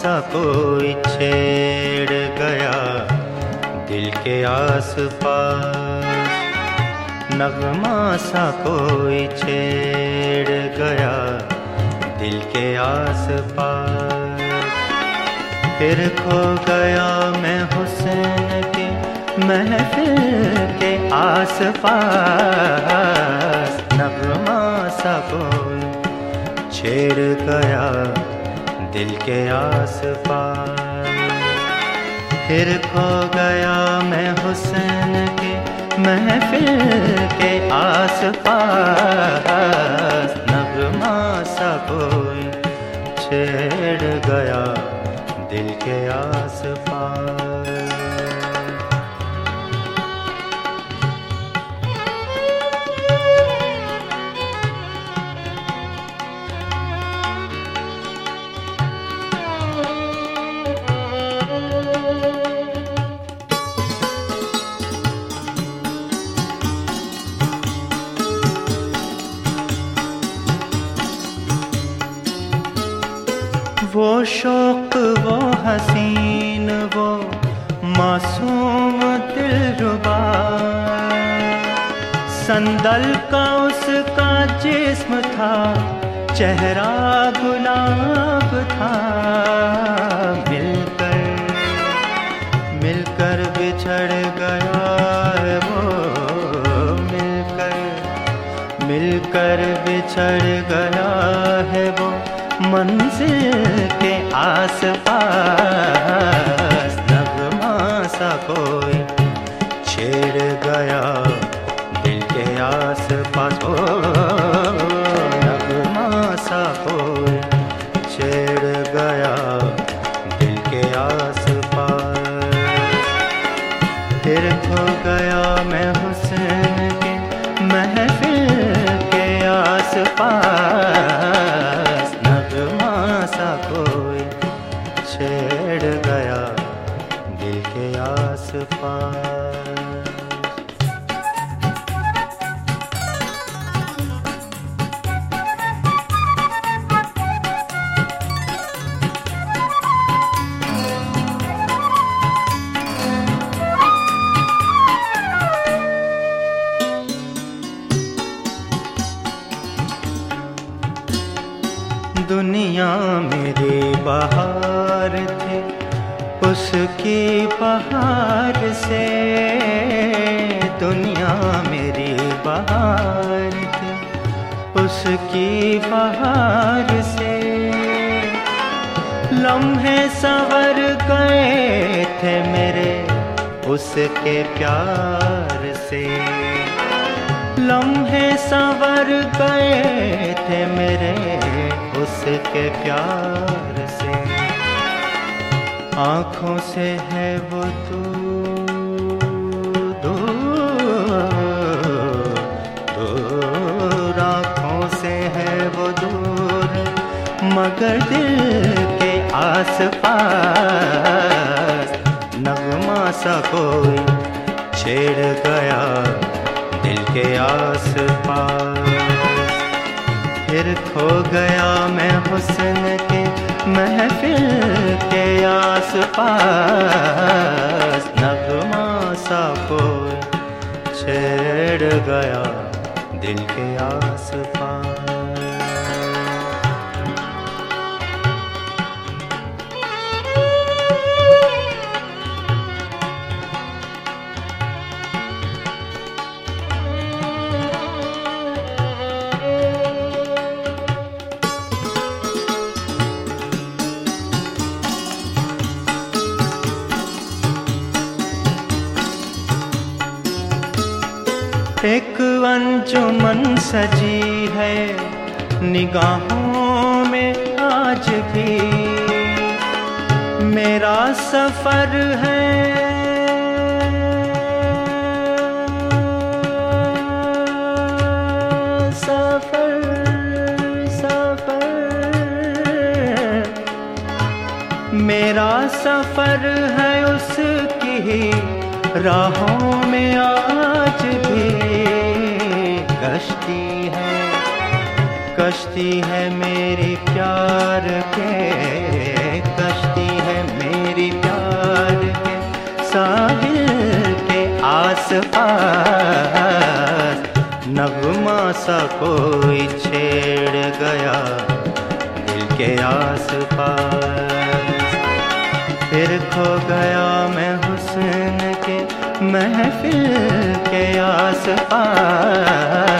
सा कोई छेड़ गया दिल के आस-पास, नगमा सा कोई छेड़ गया दिल के आस-पास। फिर खो गया मैं हुस्न के महफिल के आस-पास, नगमा सा कोई छेड़ गया दिल के आस-पास। फिर खो गया मैं हुस्न के महफिल के आस-पास, नगमा सा कोई छेड़ गया दिल के आस-पास। वो शौक, वो हसीन, वो मासूम दिलरुबा, संदल का उसका जिस्म था, चेहरा गुलाब था। मिलकर बिछड़ गया है वो, मिलकर बिछड़ गया है वो मंजिल के आस-पास, नगमा सा कोई छेड़ गया दिल के आस-पास। ओ नगमा सा कोई छेड़ गया दिल के आस-पास। फिर खो गया मैं हुस्न के महफिल के आस-पास, कोई छेड़ गया दिल के आस-पास। दुनिया मेरी बहार थी, उसकी बहार से, दुनिया मेरी बहार थी, उसकी बहार से। लम्हे संवर गए थे मेरे उसके प्यार से, लम्हे संवर गए थे मेरे उसके प्यार से। आँखों से है वो दूर, आँखों से है वो दूर, मगर दिल के आस-पास, नगमा सा कोई छेड़ गया दिल के आस-पास। फिर खो गया मैं हुस्न के महफिल के आस-पास, नगमा सा कोई छेड़ गया दिल के आस-पास। एक अंजुमन सजी है निगाहों में आज भी, मेरा सफर है सफर मेरा सफर है उसकी राहों में आज भी। कश्ती है मेरी प्यार के, कश्ती आस पास, नगमा सा कोई छेड़ गया दिल के आस पास। फिर खो गया मैं हुस्न के महफिल के आस पास,